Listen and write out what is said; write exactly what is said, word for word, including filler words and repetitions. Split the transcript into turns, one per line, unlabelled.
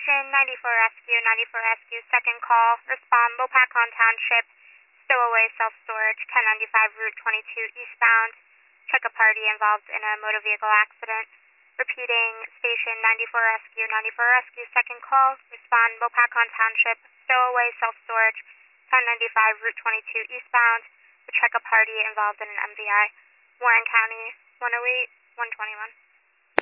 Station ninety-four Rescue, ninety-four Rescue, second call. Respond, Lopakon Township, stowaway self-storage, ten ninety-five Route twenty-two eastbound. Check a party involved in a motor vehicle accident. Repeating, Station ninety-four Rescue, ninety-four Rescue, second call. Respond, Lopakon Township, stowaway self-storage, ten ninety-five Route twenty-two eastbound. To check a party involved in an M V I. Warren County, one oh eight, one twenty-one.